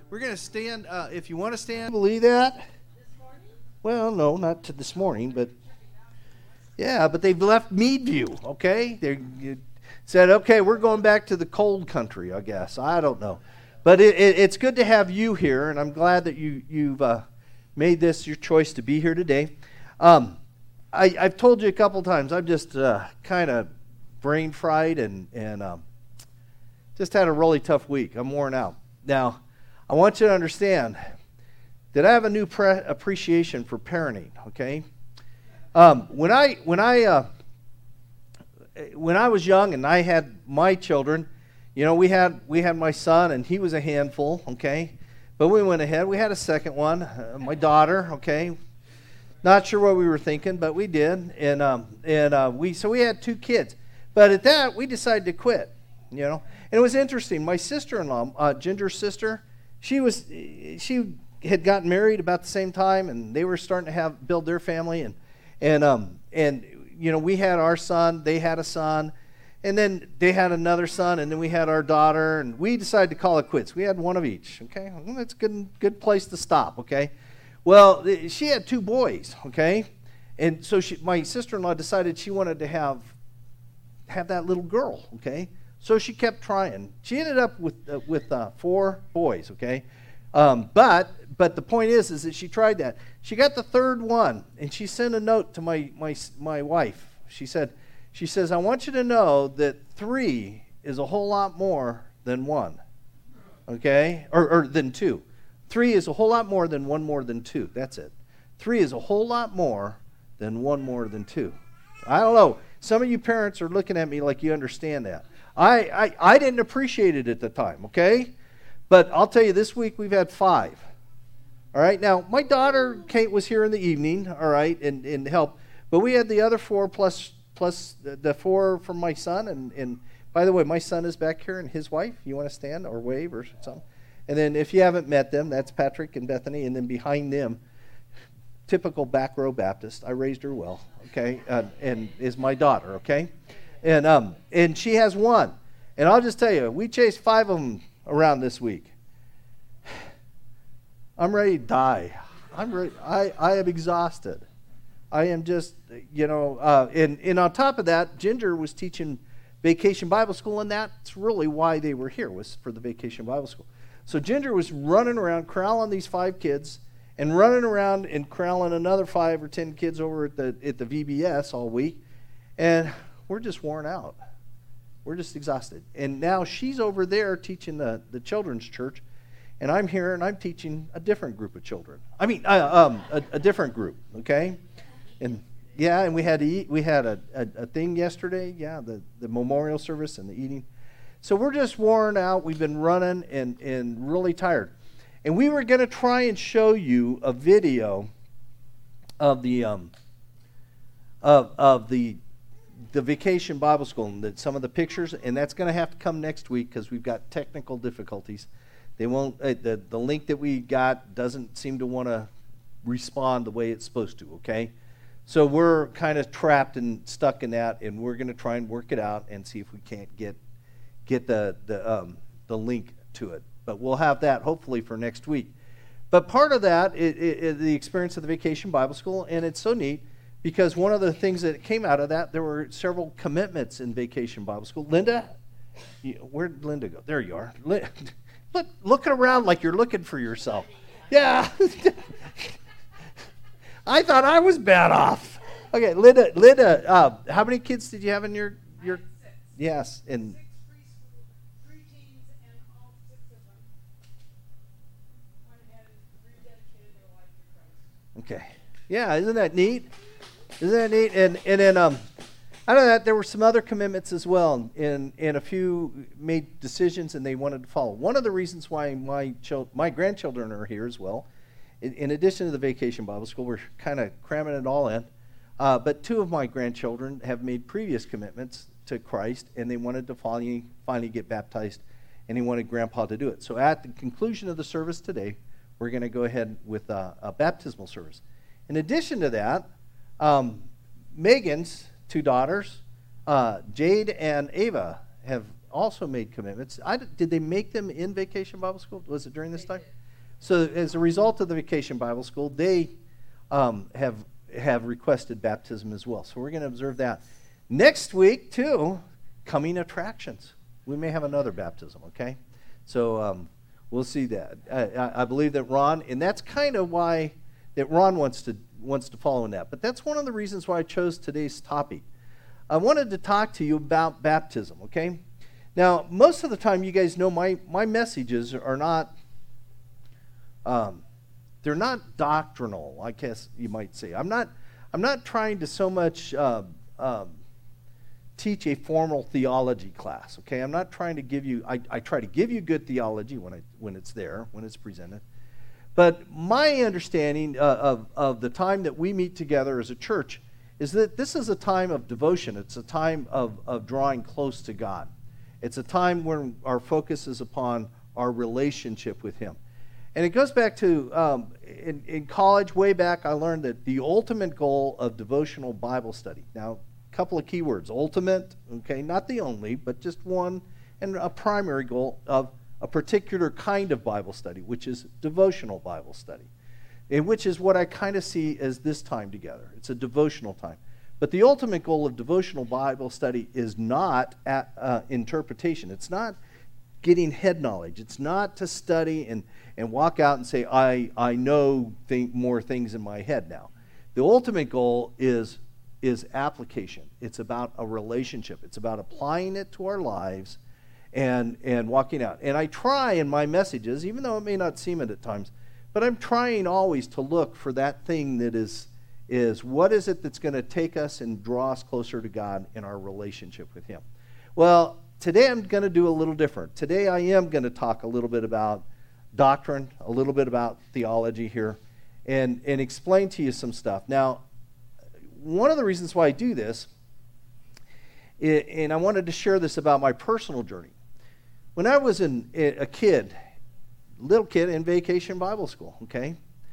We're going to stand, if you want to stand. Believe that? Well, no, not to this morning, but yeah, but they've left Meadview, okay? They said, okay, we're going back to the cold country, I guess. I don't know. But it's good to have you here, and I'm glad that you've made this your choice to be here today. I've told you a couple times, I'm just kind of brain fried and just had a really tough week. I'm worn out. Now, I want you to understand that I have a new appreciation for parenting, okay? When I was young and I had my children, you know, we had my son and he was a handful, okay? But we went ahead. We had a second one, my daughter, okay? Not sure what we were thinking, but we did, and we had 2 kids. But at that, we decided to quit, you know. And it was interesting. My sister-in-law, Ginger's sister, she had gotten married about the same time, and they were starting to build their family, and you know, we had our son, they had a son, and then they had another son, and then we had our daughter, and we decided to call it quits. We had one of each, okay? Well, that's a good place to stop, okay? Well, she had 2 boys, okay? And so my sister-in-law decided she wanted to have that little girl, okay? So she kept trying. She ended up with 4 boys, okay? But the point is that she tried that. She got the 3rd one, and she sent a note to my wife. She says, I want you to know that 3 is a whole lot more than 1, okay? Or than 2. 3 is a whole lot more than 1 more than 2. That's it. 3 is a whole lot more than 1 more than 2. I don't know. Some of you parents are looking at me like you understand that. I didn't appreciate it at the time, okay? But I'll tell you, this week we've had 5. All right? Now, my daughter, Kate, was here in the evening, all right, and helped. But we had the other 4 plus the 4 from my son. And by the way, my son is back here and his wife. You want to stand or wave or something? And then if you haven't met them, that's Patrick and Bethany. And then behind them, typical back row Baptist. I raised her well, okay, and is my daughter, okay? And she has 1. And I'll just tell you, we chased 5 of them around this week. I'm ready to die. I'm ready. I am exhausted. I am just, you know, and on top of that, Ginger was teaching Vacation Bible School, and that's really why they were here, was for the Vacation Bible School. So Ginger was running around, corralling these 5 kids, and running around and corralling another 5 or 10 kids over at the VBS all week, and we're just worn out. We're just exhausted. And now she's over there teaching the children's church, and I'm here and I'm teaching a different group of children. I mean, a different group, okay? And yeah, and we had a thing yesterday, yeah, the memorial service and the eating. So we're just worn out. We've been running and really tired. And we were going to try and show you a video of the Vacation Bible School and some of the pictures, and that's going to have to come next week because we've got technical difficulties. They won't. The link that we got doesn't seem to want to respond the way it's supposed to. Okay, so we're kind of trapped and stuck in that, and we're going to try and work it out and see if we can't get the link to it. But we'll have that hopefully for next week. But part of that is the experience of the Vacation Bible School, and it's so neat because one of the things that came out of that, there were several commitments in Vacation Bible School. Linda, where'd Linda go? There you are. Looking around like you're looking for yourself. Yeah. I thought I was bad off. Okay, Linda, how many kids did you have in your? 6. Yes, and 6 preschool, 3 teens, and all 6 of them went ahead and rededicated their life to Christ. Okay. Yeah, isn't that neat? Isn't that neat? And then out of that, there were some other commitments as well, and a few made decisions and they wanted to follow. One of the reasons why my grandchildren are here as well, in addition to the Vacation Bible School, we're kind of cramming it all in. But 2 of my grandchildren have made previous commitments to Christ, and they wanted to finally get baptized, and they wanted Grandpa to do it. So at the conclusion of the service today, we're going to go ahead with a baptismal service. In addition to that, Megan's 2 daughters, Jade and Ava, have also made commitments. Did they make them in Vacation Bible School? Was it during this time? So as a result of the Vacation Bible School, they have requested baptism as well. So we're going to observe that. Next week, too, coming attractions. We may have another baptism, okay? So we'll see that. I believe that Ron, and that's kind of why that Ron wants to follow in that. But that's one of the reasons why I chose today's topic. I wanted to talk to you about baptism, okay? Now, most of the time, you guys know my messages are not, they're not doctrinal, I guess you might say. I'm not trying to so much teach a formal theology class, okay? I'm not trying to give you, I try to give you good theology when it's there, when it's presented. But my understanding of the time that we meet together as a church is that this is a time of devotion. It's a time of drawing close to God. It's a time when our focus is upon our relationship with Him. And it goes back to, in college, way back, I learned that the ultimate goal of devotional Bible study. Now, a couple of key words. Ultimate, okay, not the only, but just one, and a primary goal of a particular kind of Bible study, which is devotional Bible study, and which is what I kind of see as this time together. It's a devotional time. But the ultimate goal of devotional Bible study is not interpretation. It's not getting head knowledge. It's not to study and walk out and say, I know more things in my head now. The ultimate goal is application. It's about a relationship. It's about applying it to our lives and walking out. And I try in my messages, even though it may not seem it at times, but I'm trying always to look for that thing that is what is it that's going to take us and draw us closer to God in our relationship with Him. Well, today I'm going to do a little different. Today I am going to talk a little bit about doctrine, a little bit about theology here, and explain to you some stuff. Now, one of the reasons why I do this, and I wanted to share this about my personal journey. When I was a little kid in Vacation Bible School, okay?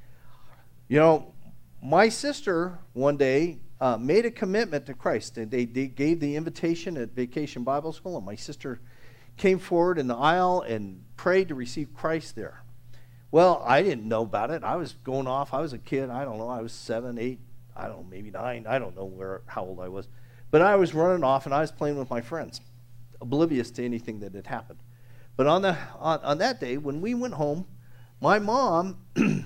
You know, my sister one day made a commitment to Christ. And they gave the invitation at Vacation Bible School, and my sister came forward in the aisle and prayed to receive Christ there. Well, I didn't know about it. I was going off. I was a kid. I don't know. I was 7, 8, I don't know, maybe 9. I don't know how old I was. But I was running off, and I was playing with my friends, oblivious to anything that had happened. But on that day, when we went home, my mom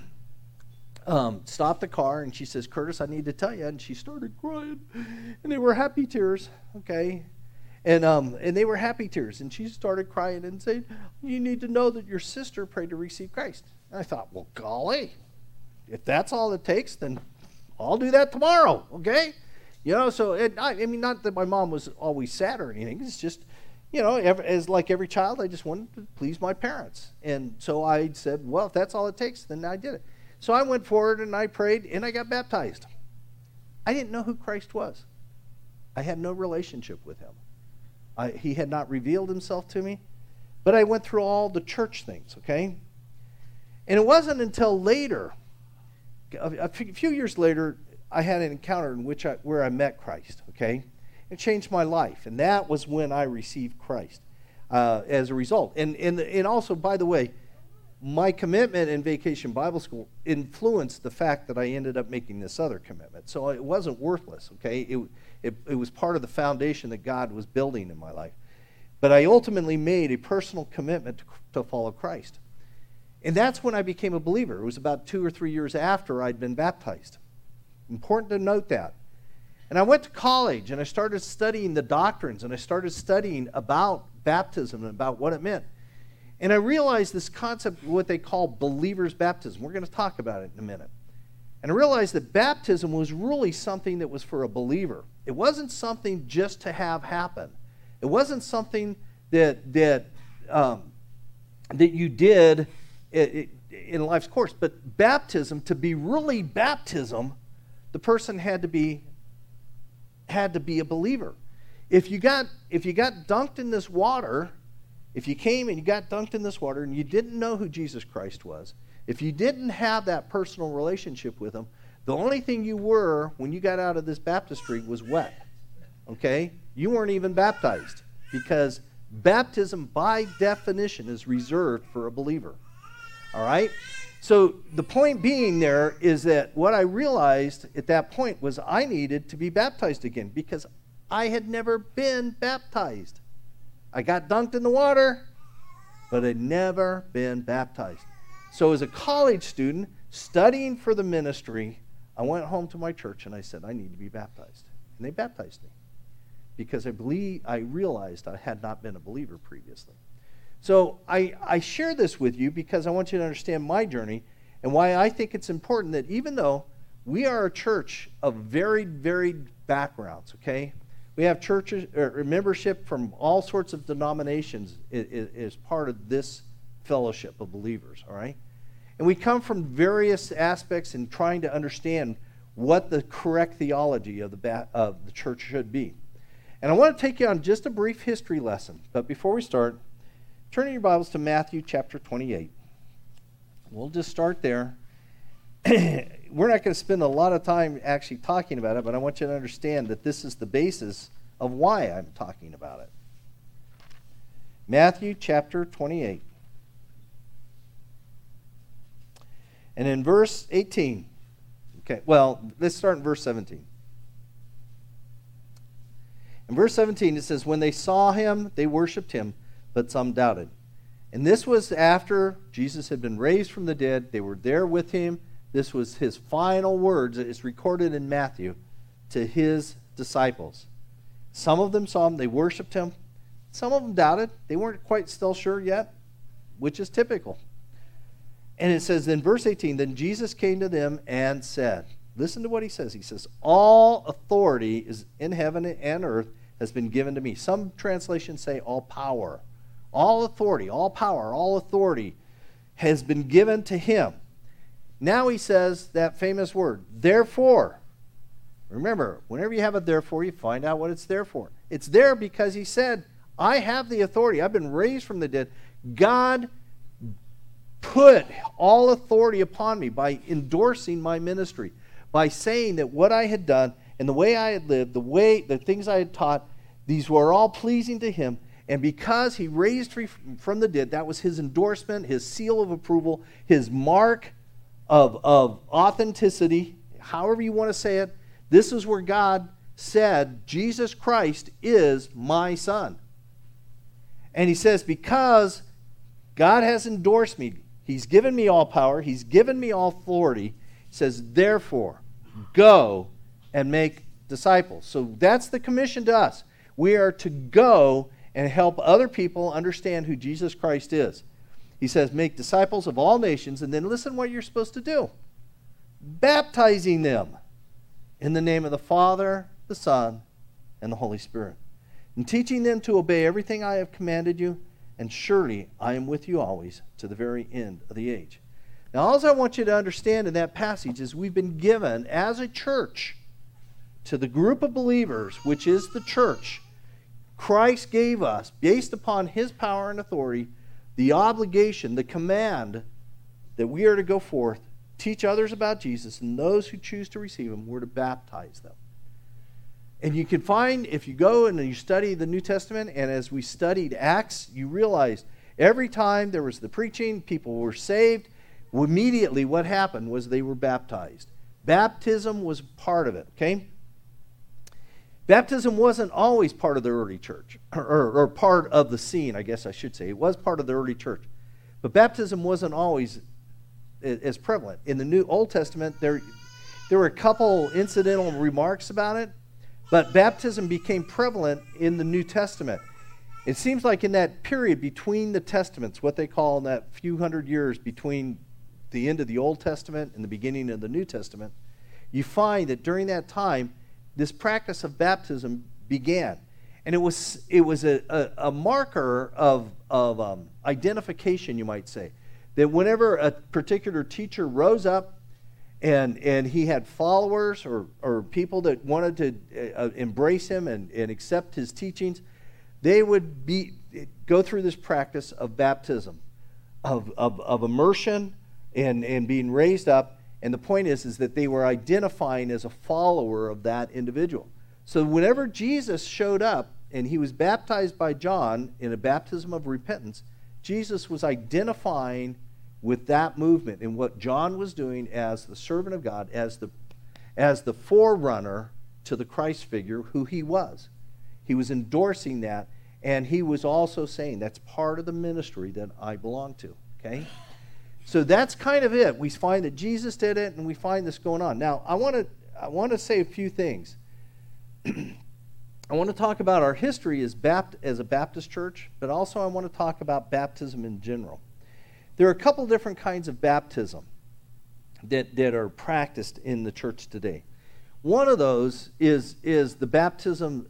stopped the car, and she says, "Curtis, I need to tell you." And she started crying, and they were happy tears, okay? And they were happy tears, and she started crying and saying, "You need to know that your sister prayed to receive Christ." And I thought, well, golly, if that's all it takes, then I'll do that tomorrow, okay? You know, so I mean, not that my mom was always sad or anything. It's just, you know, as like every child, I just wanted to please my parents. And so I said, well, if that's all it takes, then I did it. So I went forward and I prayed and I got baptized. I didn't know who Christ was. I had no relationship with Him. He had not revealed Himself to me. But I went through all the church things, okay? And it wasn't until later, a few years later, I had an encounter in where I met Christ, okay? It changed my life, and that was when I received Christ as a result. And also, by the way, my commitment in Vacation Bible School influenced the fact that I ended up making this other commitment. So it wasn't worthless, okay? It was part of the foundation that God was building in my life. But I ultimately made a personal commitment to follow Christ. And that's when I became a believer. It was about 2 or 3 years after I'd been baptized. Important to note that. And I went to college, and I started studying the doctrines, and I started studying about baptism and about what it meant. And I realized this concept, what they call believer's baptism. We're going to talk about it in a minute. And I realized that baptism was really something that was for a believer. It wasn't something just to have happen. It wasn't something that you did in life's course. But baptism, to be really baptism, the person had to be a believer. If you got dunked in this water, if you came and you got dunked in this water and you didn't know who Jesus Christ was, if you didn't have that personal relationship with Him, the only thing you were when you got out of this baptistry was wet. Okay? You weren't even baptized because Baptism, by definition, is reserved for a believer. All right? So the point being there is that what I realized at that point was I needed to be baptized again because I had never been baptized. I got dunked in the water, but I'd never been baptized. So as a college student studying for the ministry, I went home to my church and I said, I need to be baptized. And they baptized me because I realized I had not been a believer previously. So I share this with you because I want you to understand my journey and why I think it's important that even though we are a church of very varied backgrounds, okay? We have churches or membership from all sorts of denominations as part of this fellowship of believers, all right? And we come from various aspects in trying to understand what the correct theology of the church should be. And I want to take you on just a brief history lesson. But before we start, turn in your Bibles to Matthew chapter 28. We'll just start there. We're not going to spend a lot of time actually talking about it, but I want you to understand that this is the basis of why I'm talking about it. Matthew chapter 28. And in verse 18, okay, well, let's start in verse 17. In verse 17, it says, when they saw him, they worshipped him, but some doubted. And this was after Jesus had been raised from the dead. They were there with him. This was his final words. It's recorded in Matthew to his disciples. Some of them saw him. They worshipped him. Some of them doubted. They weren't quite still sure yet, which is typical. And it says in verse 18, then Jesus came to them and said, listen to what he says. He says, all authority is in heaven and earth has been given to me. Some translations say all power. All authority, all power, all authority has been given to him. Now he says that famous word, therefore. Remember, whenever you have a therefore, you find out what it's there for. It's there because he said, I have the authority. I've been raised from the dead. God put all authority upon me by endorsing my ministry, by saying that what I had done and the way I had lived, the things I had taught, these were all pleasing to him. And because he raised from the dead, that was his endorsement, his seal of approval, his mark of authenticity, however you want to say it. This is where God said, Jesus Christ is my son. And he says, because God has endorsed me, he's given me all power, he's given me all authority, he says, therefore, go and make disciples. So that's the commission to us. We are to go and help other people understand who Jesus Christ is. He says, make disciples of all nations, and then listen what you're supposed to do. Baptizing them in the name of the Father, the Son, and the Holy Spirit, and teaching them to obey everything I have commanded you, and surely I am with you always to the very end of the age. Now, all I want you to understand in that passage is we've been given as a church to the group of believers, which is the church. Christ gave us, based upon his power and authority, the obligation, the command that we are to go forth, teach others about Jesus, and those who choose to receive him, we're to baptize them. And you can find, if you go and you study the New Testament, and as we studied Acts, you realize every time there was the preaching, people were saved, immediately what happened was they were baptized. Baptism was part of it, okay? Baptism wasn't always part of the early church, or part of the scene, I guess I should say. It was part of the early church. But baptism wasn't always as prevalent. In the New Old Testament, there were a couple incidental remarks about it, but baptism became prevalent in the New Testament. It seems like in that period between the Testaments, what they call in that few hundred years between the end of the Old Testament and the beginning of the New Testament, you find that during that time, this practice of baptism began. And it was a marker of identification, you might say. That whenever a particular teacher rose up and he had followers or people that wanted to embrace him and accept his teachings, they would go through this practice of baptism, of immersion and being raised up. And the point is that they were identifying as a follower of that individual. So whenever Jesus showed up and he was baptized by John in a baptism of repentance, Jesus was identifying with that movement and what John was doing as the servant of God, as the forerunner to the Christ figure who he was. He was endorsing that, and he was also saying that's part of the ministry that I belong to. Okay? So that's kind of it. We find that Jesus did it, and we find this going on. Now, I want to say a few things. I want to talk about our history as a Baptist church, but also I want to talk about baptism in general. There are a couple different kinds of baptism that are practiced in the church today. One of those is the baptism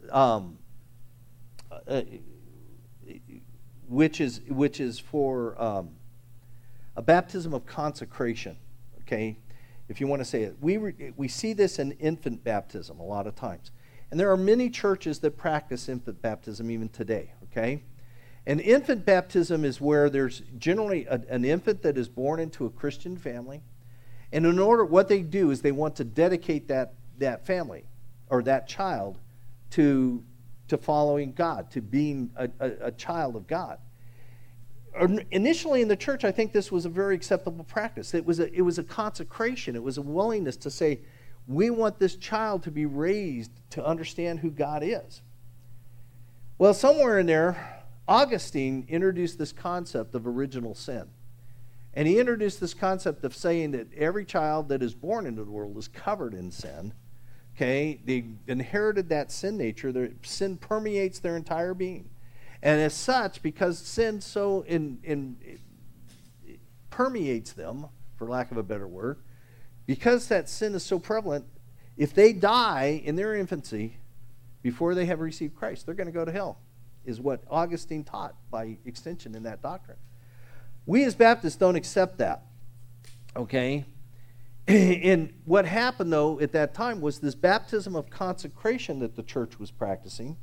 which is for a baptism of consecration. Okay, if you want to say it, we see this in infant baptism a lot of times, and there are many churches that practice infant baptism even today. Okay. And infant baptism is where there's generally an infant that is born into a Christian family. And in order, what they do is they want to dedicate that family or that child to following God, to being a child of God. Initially in the church, I think this was a very acceptable practice. It was a consecration. It was a willingness to say, we want this child to be raised to understand who God is. Well, somewhere in there, Augustine introduced this concept of original sin. And he introduced this concept of saying that every child that is born into the world is covered in sin. Okay? They inherited that sin nature. Their sin permeates their entire being. And as such, because sin so permeates them, for lack of a better word, because that sin is so prevalent, if they die in their infancy before they have received Christ, they're going to go to hell, is what Augustine taught by extension in that doctrine. We as Baptists don't accept that, okay? And what happened, though, at that time was this baptism of consecration that the church was practicing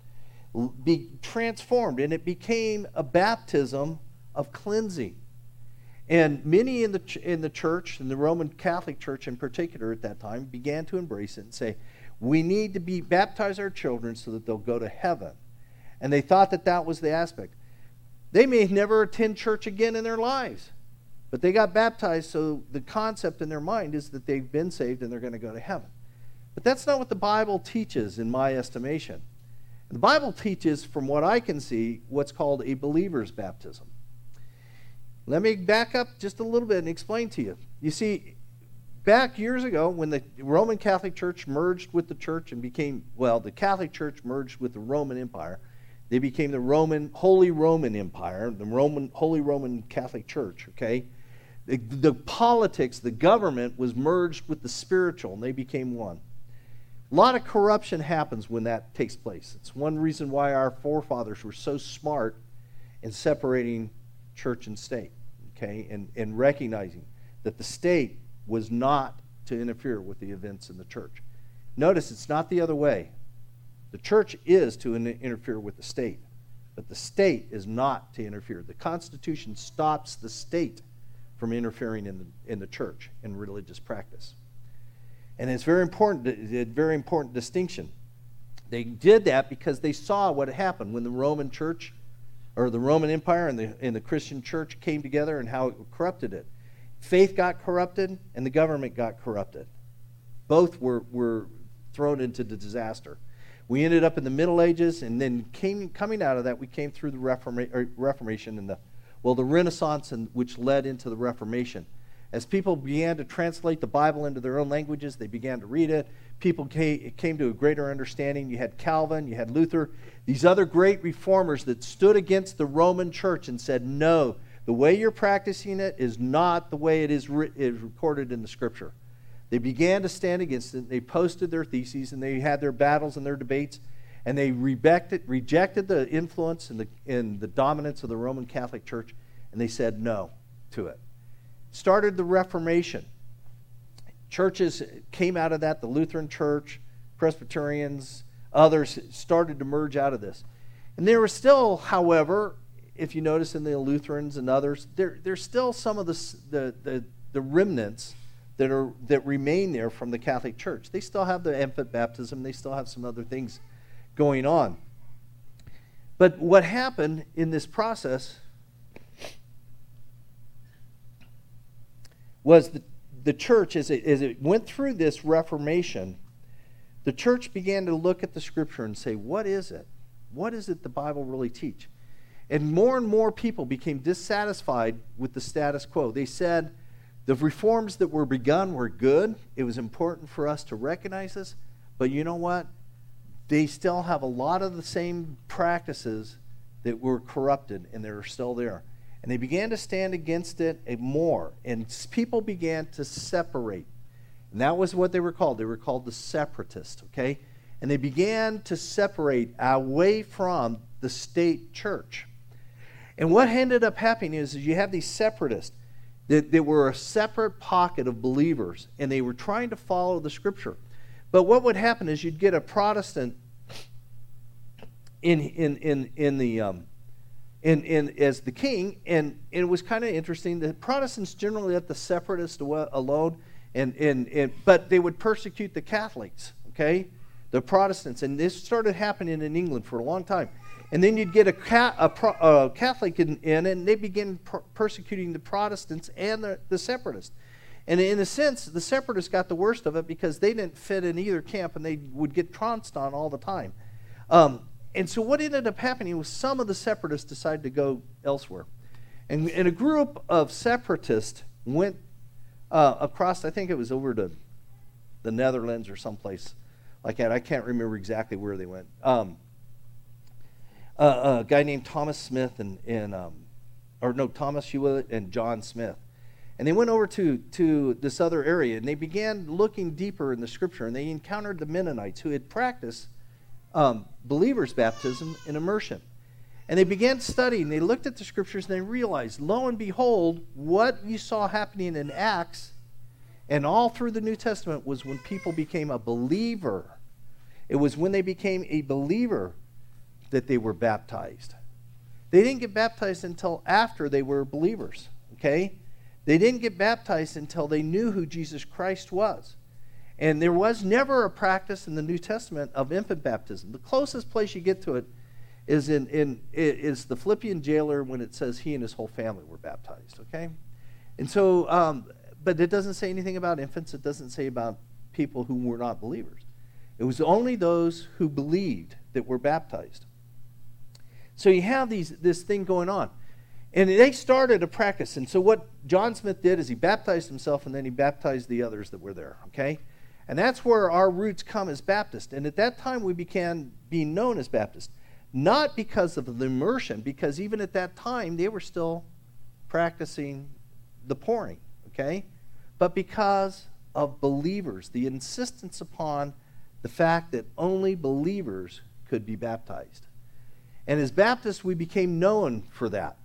be transformed, and it became a baptism of cleansing. And many in the church, in the Roman Catholic Church in particular at that time, began to embrace it and say, we need to baptize our children so that they'll go to heaven. And they thought that was the aspect. They may never attend church again in their lives, but they got baptized, so the concept in their mind is that they've been saved and they're going to go to heaven. But that's not what the Bible teaches, in my estimation. The Bible teaches, from what I can see, what's called a believer's baptism. Let me back up just a little bit and explain to you. You see, back years ago, when the Roman Catholic Church merged with the church and the Catholic Church merged with the Roman Empire, they became the Holy Roman Empire, the Holy Roman Catholic Church, okay? The politics, the government was merged with the spiritual, and they became one. A lot of corruption happens when that takes place. It's one reason why our forefathers were so smart in separating church and state, okay? And recognizing that the state was not to interfere with the events in the church. Notice it's not the other way. The church is to interfere with the state, but the state is not to interfere. The Constitution stops the state from interfering in the church and religious practice. And it's very important distinction. They did that because they saw what happened when the Roman church, or the Roman Empire and the Christian church came together and how it corrupted it. Faith got corrupted and the government got corrupted. Both were thrown into the disaster. We ended up in the Middle Ages, and then coming out of that, we came through the Reformation and the Renaissance, which led into the Reformation. As people began to translate the Bible into their own languages, they began to read it. People came to a greater understanding. You had Calvin, you had Luther, these other great reformers that stood against the Roman church and said, no, the way you're practicing it is not the way it is recorded in the Scripture. They began to stand against it. They posted their theses, and they had their battles and their debates, and they rejected the influence and the dominance of the Roman Catholic Church, and they said no to it. Started the Reformation. Churches came out of that. The Lutheran Church, Presbyterians, others started to merge out of this. And there were still, however, if you notice in the Lutherans and others, there's still some of the remnants that remain there from the Catholic Church. They still have the infant baptism. They still have some other things going on. But what happened in this process was the church, as it went through this Reformation, the church began to look at the Scripture and say, what is it? What is it the Bible really teach? And more people became dissatisfied with the status quo. They said the reforms that were begun were good. It was important for us to recognize this. But you know what? They still have a lot of the same practices that were corrupted, and they're still there. And they began to stand against it more. And people began to separate. And that was what they were called. They were called the separatists, okay? And they began to separate away from the state church. And what ended up happening is you have these separatists that were a separate pocket of believers, and they were trying to follow the Scripture. But what would happen is you'd get a Protestant as the king, and it was kind of interesting. The Protestants generally let the separatists alone, but they would persecute the Catholics, okay, the Protestants, and this started happening in England for a long time. And then you'd get a Catholic in, and they began persecuting the Protestants and the separatists. And in a sense, the separatists got the worst of it because they didn't fit in either camp, and they would get trounced on all the time. And so what ended up happening was some of the separatists decided to go elsewhere. And a group of separatists went across, I think it was over to the Netherlands or someplace like that. I can't remember exactly where they went. A guy named Thomas Smith Thomas Hewitt and John Smith. And they went over to this other area, and they began looking deeper in the Scripture, and they encountered the Mennonites who had practiced believers' baptism and immersion. And they began studying. They looked at the Scriptures, and they realized, lo and behold, what you saw happening in Acts and all through the New Testament was when people became a believer. It was when they became a believer that they were baptized. They didn't get baptized until after they were believers, okay? They didn't get baptized until they knew who Jesus Christ was. And there was never a practice in the New Testament of infant baptism. The closest place you get to it is is the Philippian jailer when it says he and his whole family were baptized, okay? And so, but it doesn't say anything about infants. It doesn't say about people who were not believers. It was only those who believed that were baptized. So you have this thing going on. And they started a practice. And so what John Smith did is he baptized himself, and then he baptized the others that were there, okay? And that's where our roots come as Baptists. And at that time, we began being known as Baptists. Not because of the immersion, because even at that time, they were still practicing the pouring, okay? But because of believers, the insistence upon the fact that only believers could be baptized. And as Baptists, we became known for that.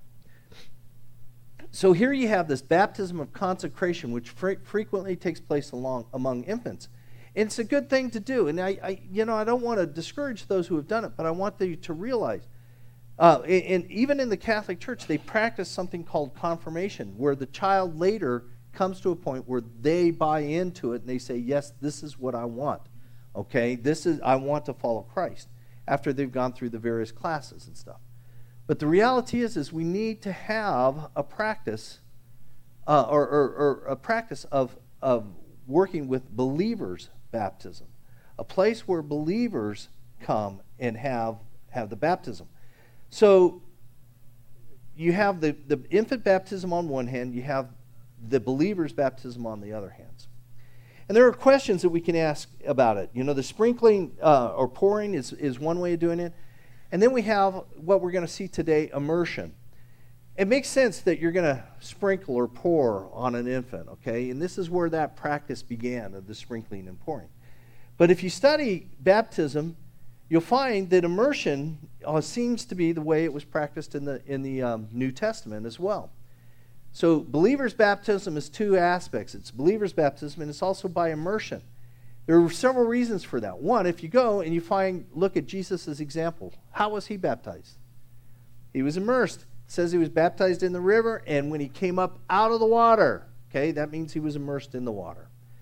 So here you have this baptism of consecration, which frequently takes place among infants. And it's a good thing to do. And I don't want to discourage those who have done it, but I want you to realize, and even in the Catholic Church, they practice something called confirmation, where the child later comes to a point where they buy into it and they say, yes, this is what I want. Okay, I want to follow Christ, after they've gone through the various classes and stuff. But the reality is we need to have a practice, or a practice of working with believers' baptism, a place where believers come and have the baptism. So you have the infant baptism on one hand, you have the believer's baptism on the other hands. And there are questions that we can ask about it. You know, the sprinkling or pouring is one way of doing it. And then we have what we're going to see today, immersion. It makes sense that you're going to sprinkle or pour on an infant, okay? And this is where that practice began, of the sprinkling and pouring. But if you study baptism, you'll find that immersion seems to be the way it was practiced in the New Testament as well. So believer's baptism is two aspects. It's believer's baptism, and it's also by immersion. There are several reasons for that. One, if you go and look at Jesus' example, how was he baptized? He was immersed. It says he was baptized in the river, and when he came up out of the water, okay, that means he was immersed in the water.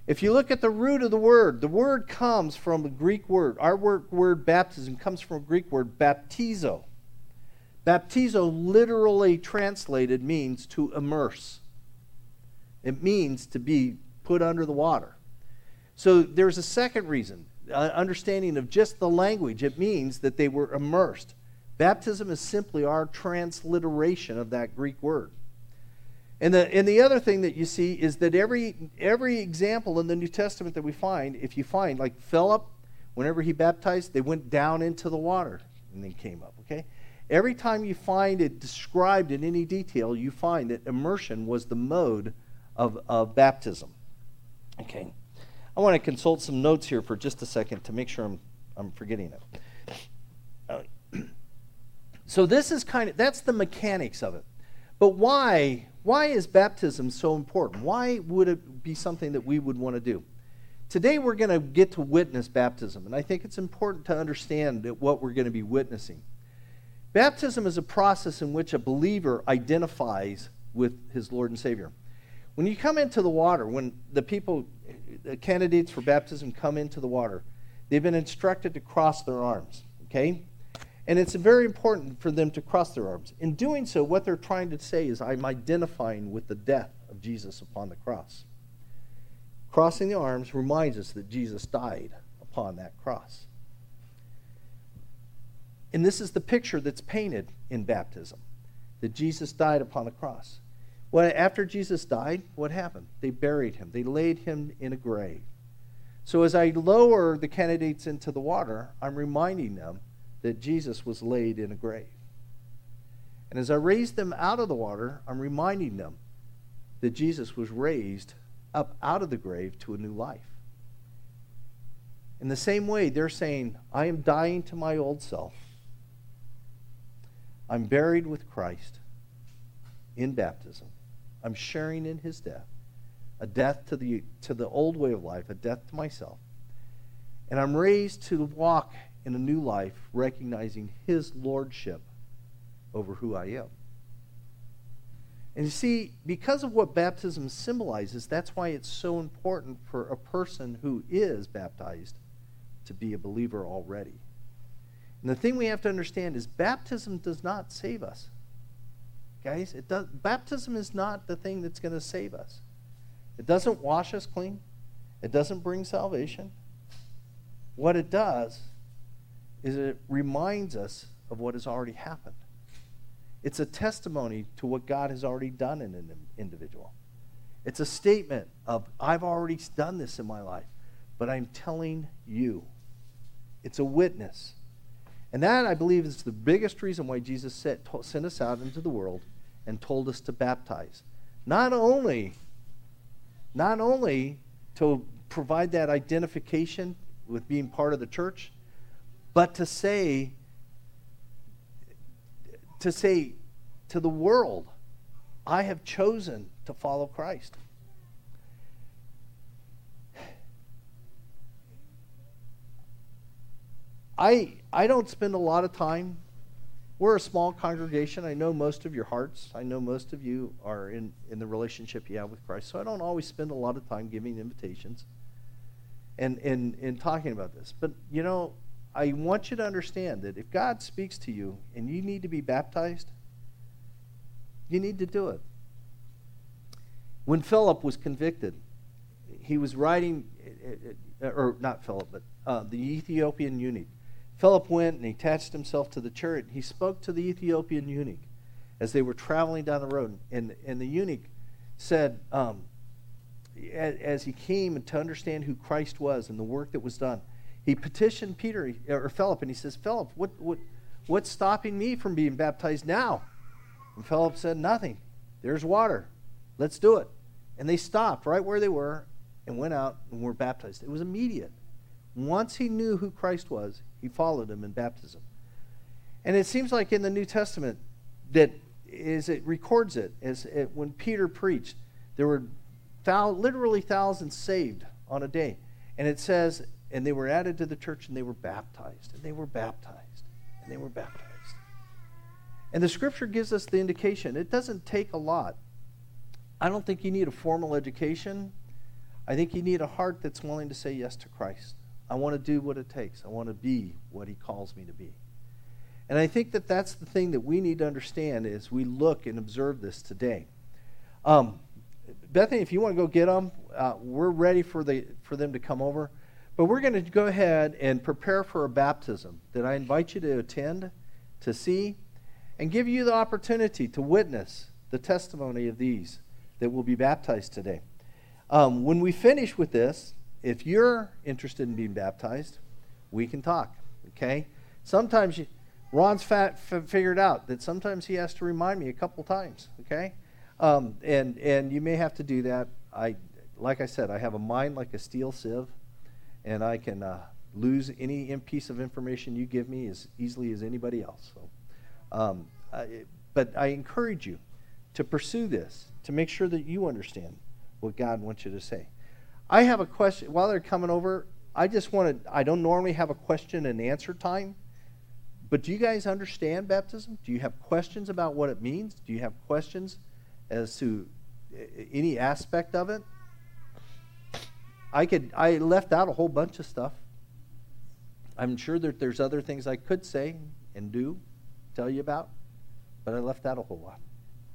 If you look at the root of the word comes from a Greek word. Our word baptism comes from a Greek word baptizo. Baptizo, literally translated, means to immerse. It means to be put under the water. So there's a second reason, understanding of just the language. It means that they were immersed. Baptism is simply our transliteration of that Greek word. And the other thing that you see is that every example in the New Testament that we find, if you find, like Philip, whenever he baptized, they went down into the water and then came up, okay? Every time you find it described in any detail, you find that immersion was the mode of baptism. Okay. I want to consult some notes here for just a second to make sure I'm forgetting it. So this is that's the mechanics of it. But why is baptism so important? Why would it be something that we would want to do? Today we're going to get to witness baptism, and I think it's important to understand what we're going to be witnessing. Baptism is a process in which a believer identifies with his Lord and Savior. When you come into the water, when the candidates for baptism come into the water, they've been instructed to cross their arms, okay? And it's very important for them to cross their arms. In doing so, what they're trying to say is, I'm identifying with the death of Jesus upon the cross. Crossing the arms reminds us that Jesus died upon that cross. And this is the picture that's painted in baptism, that Jesus died upon the cross. Well, after Jesus died, what happened? They buried him. They laid him in a grave. So as I lower the candidates into the water, I'm reminding them that Jesus was laid in a grave. And as I raise them out of the water, I'm reminding them that Jesus was raised up out of the grave to a new life. In the same way, they're saying, I am dying to my old self. I'm buried with Christ in baptism. I'm sharing in his death, a death to the old way of life, a death to myself. And I'm raised to walk in a new life, recognizing his lordship over who I am. And you see, because of what baptism symbolizes, that's why it's so important for a person who is baptized to be a believer already. And the thing we have to understand is baptism does not save us. Guys, baptism is not the thing that's going to save us. It doesn't wash us clean. It doesn't bring salvation. What it does is it reminds us of what has already happened. It's a testimony to what God has already done in an individual. It's a statement of, I've already done this in my life, but I'm telling you. It's a witness. And that, I believe, is the biggest reason why Jesus sent us out into the world and told us to baptize. Not only to provide that identification with being part of the church, but to say to the world, I have chosen to follow Christ. I don't spend a lot of time. We're a small congregation. I know most of your hearts. I know most of you are in the relationship you have with Christ. So I don't always spend a lot of time giving invitations and talking about this. But, you know, I want you to understand that if God speaks to you and you need to be baptized, you need to do it. When Philip was convicted, he was writing, or not Philip, but the Ethiopian eunuch. Philip went and he attached himself to the chariot. He spoke to the Ethiopian eunuch as they were traveling down the road. And the eunuch said, as he came to understand who Christ was and the work that was done, he petitioned Philip, and he says, Philip, what's stopping me from being baptized now? And Philip said, nothing. There's water. Let's do it. And they stopped right where they were and went out and were baptized. It was immediate. Once he knew who Christ was, he followed him in baptism. And it seems like in the New Testament that it records it, when Peter preached, there were literally thousands saved on a day. And it says, and they were added to the church and they were baptized, and they were baptized, and they were baptized. And the scripture gives us the indication. It doesn't take a lot. I don't think you need a formal education. I think you need a heart that's willing to say yes to Christ. I want to do what it takes. I want to be what he calls me to be. And I think that that's the thing that we need to understand as we look and observe this today. Bethany, if you want to go get them, we're ready for them to come over. But we're going to go ahead and prepare for a baptism that I invite you to attend, to see, and give you the opportunity to witness the testimony of these that will be baptized today. When we finish with this, if you're interested in being baptized, we can talk, okay? Sometimes Ron's figured out that sometimes he has to remind me a couple times, okay? And you may have to do that. Like I said, I have a mind like a steel sieve, and I can lose any piece of information you give me as easily as anybody else. So, but I encourage you to pursue this, to make sure that you understand what God wants you to say. I have a question. While they're coming over, I don't normally have a question and answer time, but do you guys understand baptism? Do you have questions about what it means? Do you have questions as to any aspect of it? I left out a whole bunch of stuff. I'm sure that there's other things I could say and tell you about, but I left out a whole lot.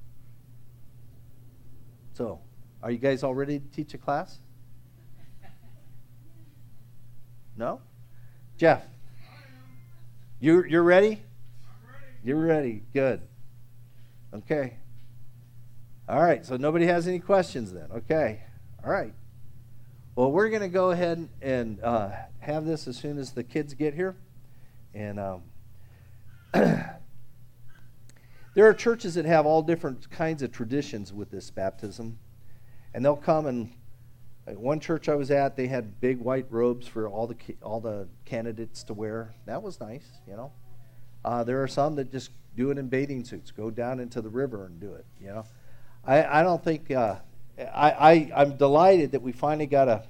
So, are you guys all ready to teach a class? No? Jeff, you're ready? I'm ready. You're ready. Good. Okay. All right, so nobody has any questions then. Okay. All right. Well, we're going to go ahead and have this as soon as the kids get here. And there are churches that have all different kinds of traditions with this baptism. And they'll come and at one church I was at, they had big white robes for all the candidates to wear. That was nice, you know. There are some that just do it in bathing suits, go down into the river and do it, you know. I don't think I'm delighted that we finally got a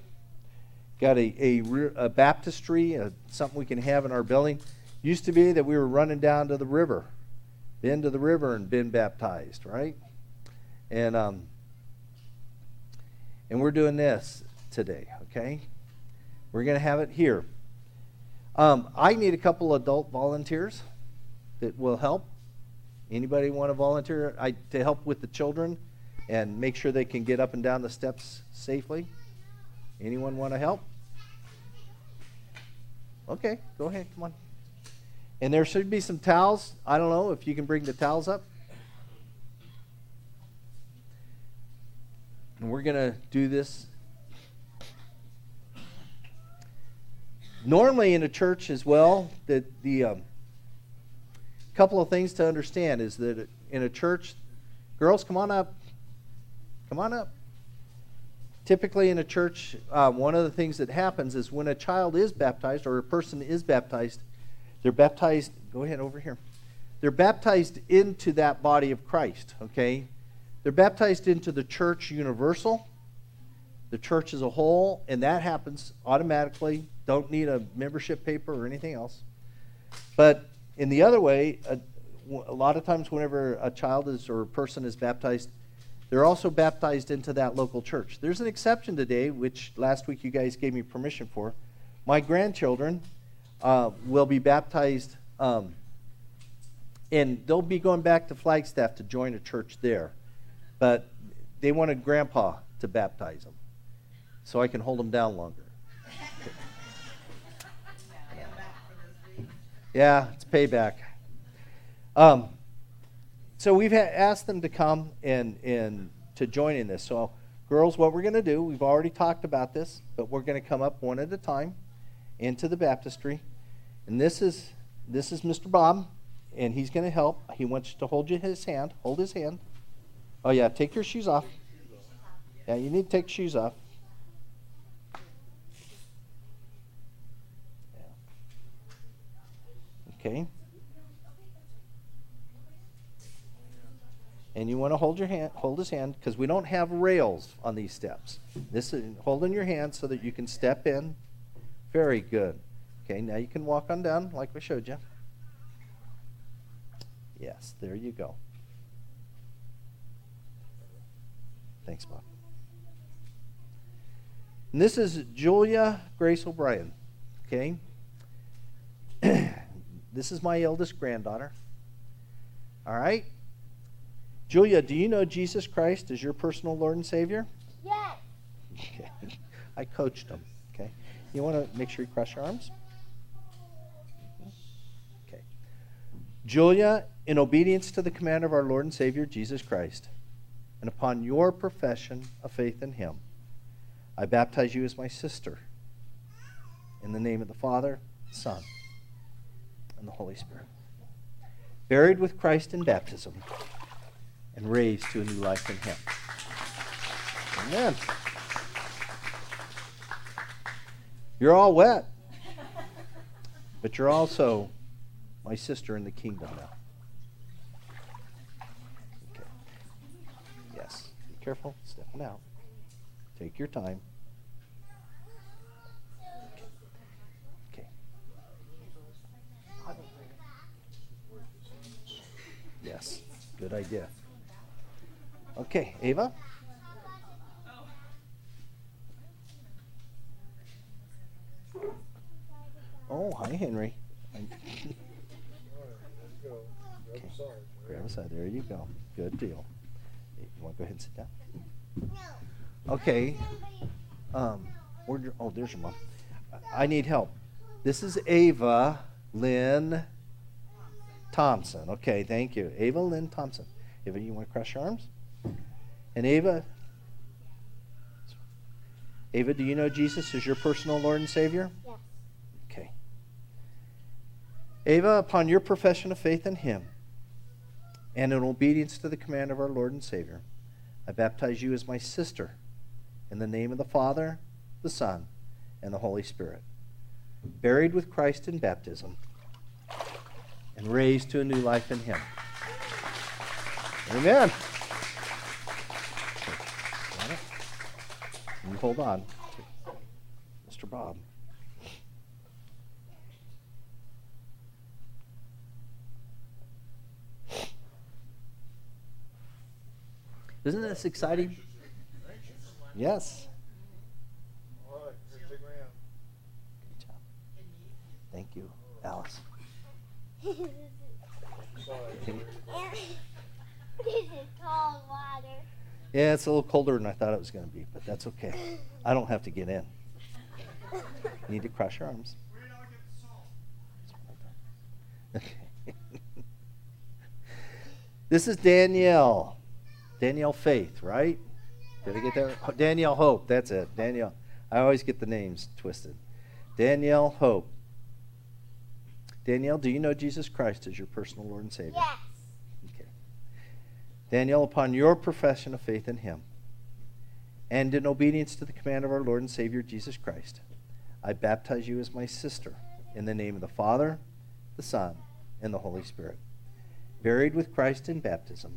baptistry, something we can have in our building. Used to be that we were running down to the river, been to the river and been baptized, right? And we're doing this today, okay? We're going to have it here. I need a couple adult volunteers that will help. Anybody want to volunteer to help with the children and make sure they can get up and down the steps safely? Anyone want to help? Okay, go ahead, come on. And there should be some towels. I don't know if you can bring the towels up. And we're going to do this. Normally in a church as well, that the couple of things to understand is that in a church, girls, come on up. Come on up. Typically in a church, one of the things that happens is when a child is baptized or a person is baptized, they're baptized, go ahead over here. They're baptized into that body of Christ, okay? They're baptized into the church universal, the church as a whole, and that happens automatically. Don't need a membership paper or anything else. But in the other way, a lot of times whenever a child is or a person is baptized, they're also baptized into that local church. There's an exception today, which last week you guys gave me permission for. My grandchildren will be baptized, and they'll be going back to Flagstaff to join a church there. But they wanted Grandpa to baptize them so I can hold them down longer. Yeah, it's payback. So we've asked them to come and to join in this. So, girls, what we're going to do, we've already talked about this, but we're going to come up one at a time into the baptistry. And this is Mr. Bob, and he's going to help. He wants to hold his hand. Hold his hand. Oh, yeah, take your shoes off. Yeah, you need to take shoes off. Okay. And you want to hold his hand, because we don't have rails on these steps. This is holding your hand so that you can step in. Very good. Okay, now you can walk on down like we showed you. Yes, there you go. Thanks, Bob. And this is Julia Grace O'Brien. Okay? This is my eldest granddaughter. All right? Julia, do you know Jesus Christ as your personal Lord and Savior? Yes. Okay. I coached them. Okay? You want to make sure you cross your arms? Okay. Julia, in obedience to the command of our Lord and Savior Jesus Christ, and upon your profession of faith in Him, I baptize you as my sister in the name of the Father, the Son, and the Holy Spirit. Buried with Christ in baptism and raised to a new life in Him. Amen. You're all wet, but you're also my sister in the kingdom now. Okay. Yes. Be careful stepping out. Take your time. Okay. Yes. Good idea. Okay, Ava? Oh, hi, Henry. Okay. Grab a side. There you go. Good deal. You want to go ahead and sit down? Okay. There's your mom. I need help. This is Ava Lynn Thompson. Okay, thank you. Ava Lynn Thompson. Ava, you want to cross your arms? And Ava, do you know Jesus as your personal Lord and Savior? Yes. Okay. Ava, upon your profession of faith in Him and in obedience to the command of our Lord and Savior, I baptize you as my sister in the name of the Father, the Son, and the Holy Spirit, buried with Christ in baptism and raised to a new life in Him. Amen. You hold on, Mr. Bob. Isn't this exciting? Yes. All right, here, stick around. Good job. Thank you, Alice. Sorry. This is cold water. Yeah, it's a little colder than I thought it was going to be, but that's okay. I don't have to get in. You need to cross your arms. Okay. This is Danielle. Danielle Faith, right? Did I get that right? Oh, Danielle Hope, that's it. Danielle. I always get the names twisted. Danielle Hope. Danielle, do you know Jesus Christ as your personal Lord and Savior? Yes. Okay. Danielle, upon your profession of faith in Him and in obedience to the command of our Lord and Savior Jesus Christ, I baptize you as my sister in the name of the Father, the Son, and the Holy Spirit, buried with Christ in baptism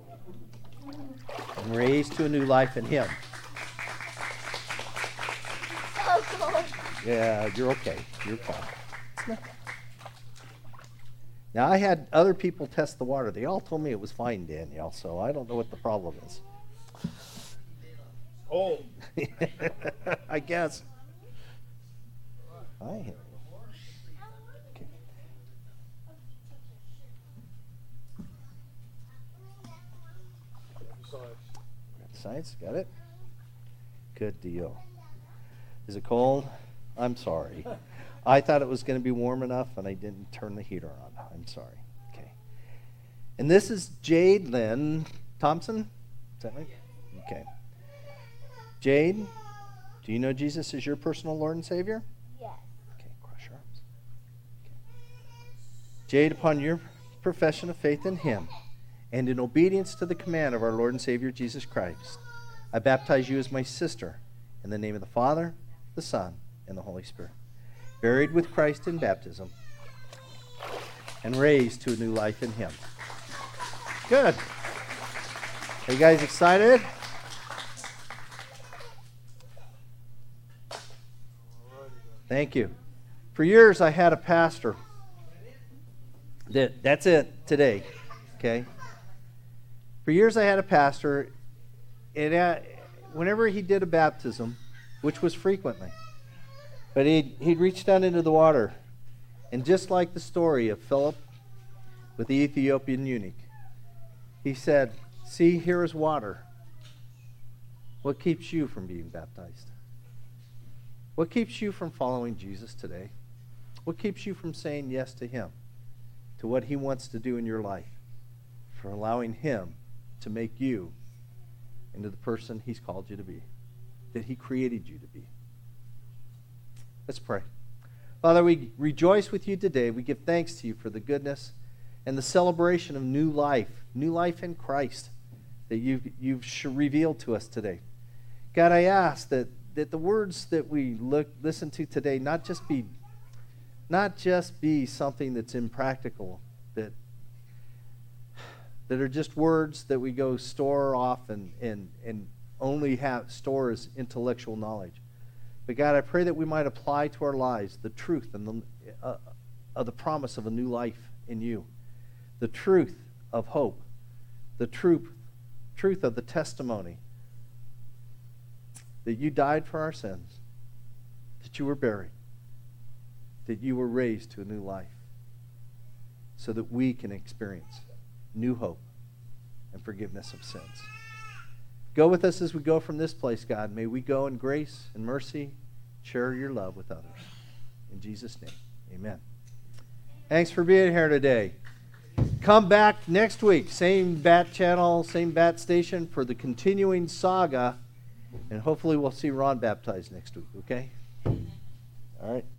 and raised to a new life in Him. So cold. Yeah, you're okay. You're fine. Now, I had other people test the water. They all told me it was fine, Danielle, so I don't know what the problem is. Oh, I guess. Hi, Henry. Okay. besides. Grab the sides. Got it? Good deal. Is it cold? I'm sorry. I thought it was going to be warm enough, and I didn't turn the heater on. I'm sorry. Okay. And this is Jade Lynn Thompson. Is that right? Okay. Jade, do you know Jesus as your personal Lord and Savior? Yes. Okay, cross your arms. Okay. Jade, upon your profession of faith in Him and in obedience to the command of our Lord and Savior Jesus Christ, I baptize you as my sister in the name of the Father, the Son, and the Holy Spirit, buried with Christ in baptism and raised to a new life in Him. Good. Are you guys excited? Thank you. For years, I had a pastor. That's it today. Okay. For years, I had a pastor, and whenever he did a baptism, which was frequently. But he'd reach down into the water, and just like the story of Philip with the Ethiopian eunuch, he said, see, here is water. What keeps you from being baptized? What keeps you from following Jesus today? What keeps you from saying yes to him, to what he wants to do in your life, for allowing him to make you into the person he's called you to be, that he created you to be? Let's pray. Father, we rejoice with you today. We give thanks to you for the goodness and the celebration of new life in Christ that you've revealed to us today. God, I ask that the words that we listen to today not just be something that's impractical, that are just words that we go store off and only store as intellectual knowledge. But God, I pray that we might apply to our lives the truth and of the promise of a new life in you, the truth of hope, the truth of the testimony that you died for our sins, that you were buried, that you were raised to a new life, so that we can experience new hope and forgiveness of sins. Go with us as we go from this place, God. May we go in grace and mercy, share your love with others. In Jesus' name, amen. Thanks for being here today. Come back next week, same Bat channel, same Bat station, for the continuing saga, and hopefully we'll see Ron baptized next week, okay? All right.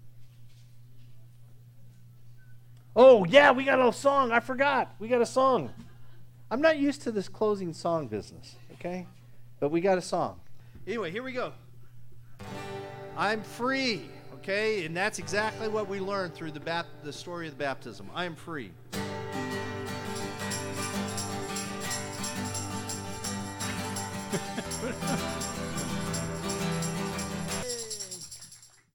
Oh, yeah, we got a song. I forgot. We got a song. I'm not used to this closing song business, okay? But we got a song. Anyway, here we go. I'm free, okay? And that's exactly what we learned through the story of the baptism. I am free.